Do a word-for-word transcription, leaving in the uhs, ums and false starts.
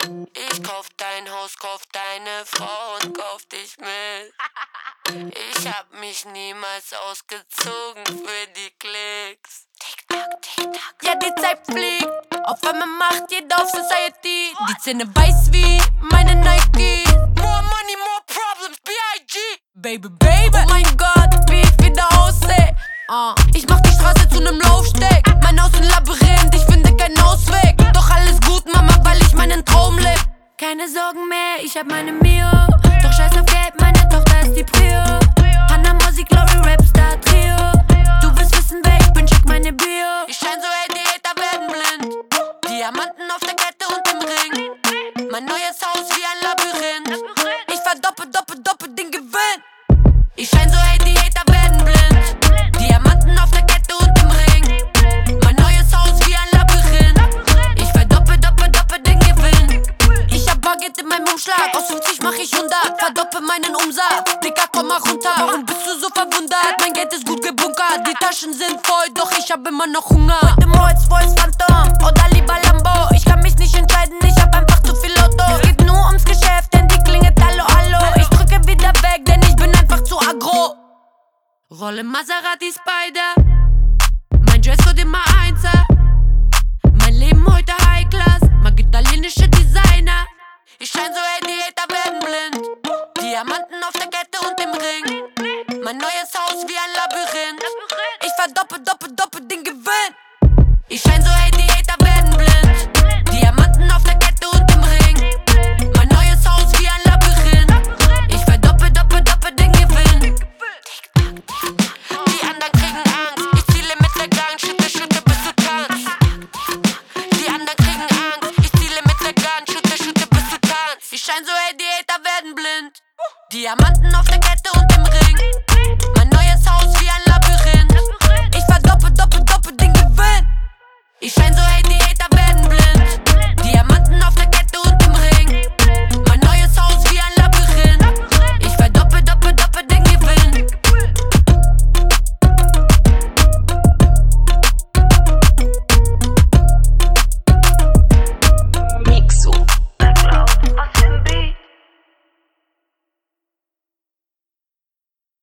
Ich kauf dein Haus, kauf deine Frau und kauf dich mit. Ich hab mich niemals ausgezogen für die Klicks. Tick-Tack, Tick-Tack. Ja, die Zeit fliegt. Auf einmal macht jeder auf Society. Die Zähne weiß wie meine Nike. More money, more problems, B I G. Baby, baby. Oh mein Gott, wie ich wieder aussehe. Uh. Ich mach die Straße zu nem Laufsteg. Mein Haus ein Labyrinth, ich finde keinen Ausweg. Doch alles gut, Mama, weil ich meinen Traum leb. Keine Sorgen mehr, ich hab meine Mio. Doch scheiß auf Geld, meine Tochter ist die Prio. Hanna Musik, Glory, Rapstar, Trio. Du willst wissen, wer ich bin, schick meine Bio. Ich schein so, ey, die Hater werden blind. Diamanten auf der Kette und im Ring. Mein neues Haus wie ein Labyrinth. Ich verdoppel, doppel, doppel den Gewinn. Ich schein so, ey, die Hater werden blind. Diamanten auf der Kette und im Ring. Mein neues Haus wie ein Labyrinth. Ich verdoppel, doppel, doppel den Gewinn. Ich hab Baguette in meinem Umschlag. Aus fünfzig mach ich hundert. Verdoppel meinen Umsatz. Dicker, komm mal runter. Warum bist du so verwundert? Mein Geld ist gut gebunkert. Die Taschen sind voll, doch ich hab immer noch Hunger. Mit dem Rolls-Royce Phantom oder lieber Lambo. Ich kann mich nicht entscheiden, ich hab einfach zu viel Lotto. Es geht nur ums Geschäft, denn die klingelt hallo, hallo. Ich drücke wieder weg, denn ich bin einfach zu aggro. Rolle Maserati Spider. Mein Dresscode immer Einser. Mein Leben heute High Class. Mag italienische Designer. Ich schein so, ey, die Hater werden blind. Diamanten auf der Kette und im Ring. Mein neues Haus wie ein Labyrinth. Ich verdoppel, doppel, doppel den Gewinn. Ich schein so, ey, die Hater werden blind. Diamanten auf der Kette und im Ring. Mein neues Haus wie ein Labyrinth. Ich verdoppel, doppel, doppel den Gewinn. Die anderen kriegen Angst. Ich ziele mit der Gang, schütte, schütte, bis du tanzt. Die anderen kriegen Angst. Ich ziele mit der Gang, schütte, schütte, bis du tanzt. Ich schein so, ey, die Hater werden blind. Diamanten auf der Kette und im Ring.